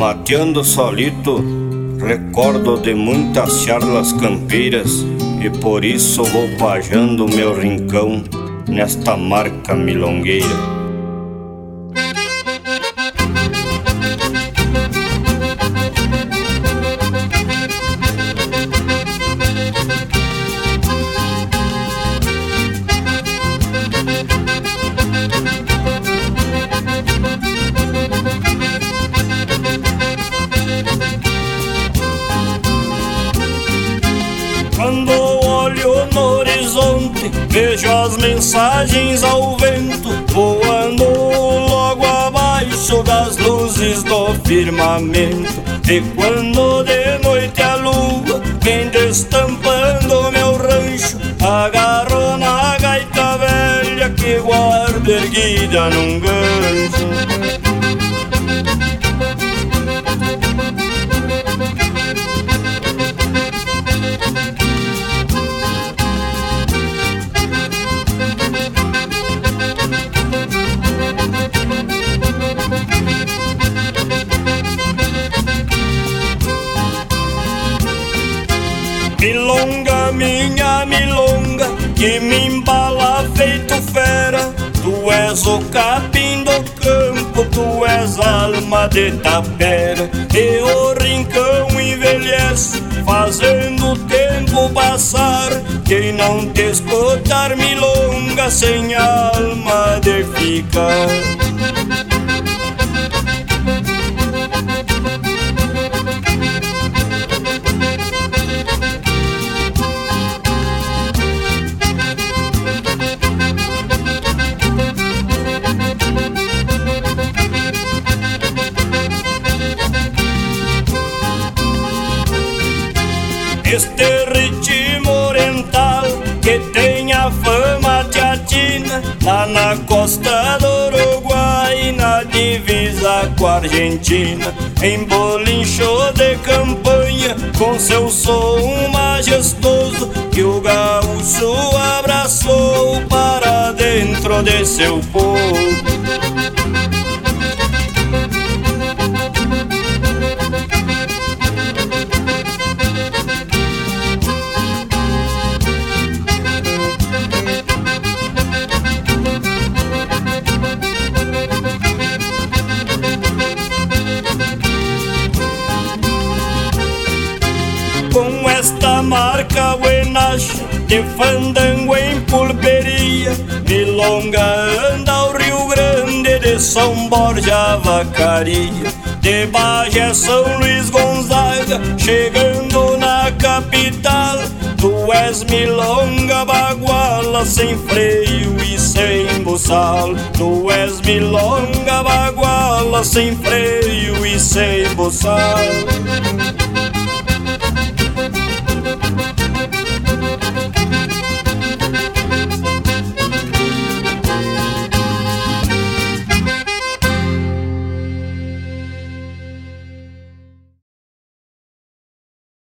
Mateando solito, recordo de muitas charlas campeiras, e por isso vou pajando meu rincão nesta marca milongueira. Quando olho no horizonte, vejo as mensagens ao vento, voando logo abaixo das luzes do firmamento. E quando de noite a lua vem destampando meu rancho, agarro na gaita velha que guardo erguida num gancho. Milonga, minha milonga, que me embala feito fera. Tu és o capim do campo, tu és alma de tapera. E o rincão envelhece, fazendo o tempo passar. Quem não te escutar milonga, sem alma de ficar. Este ritmo oriental que tem a fama teatina, lá na costa do Uruguai, na divisa com a Argentina, em bolincho de campanha, com seu som majestoso, que o gaúcho abraçou para dentro de seu povo. Com esta marca buenacha de fandango em pulperia, milonga anda ao Rio Grande, de São Borja a Vacaria, de Bagé São Luís Gonzaga, chegando na capital. Tu és milonga baguala, sem freio e sem buçal. Tu és milonga baguala, sem freio e sem buçal.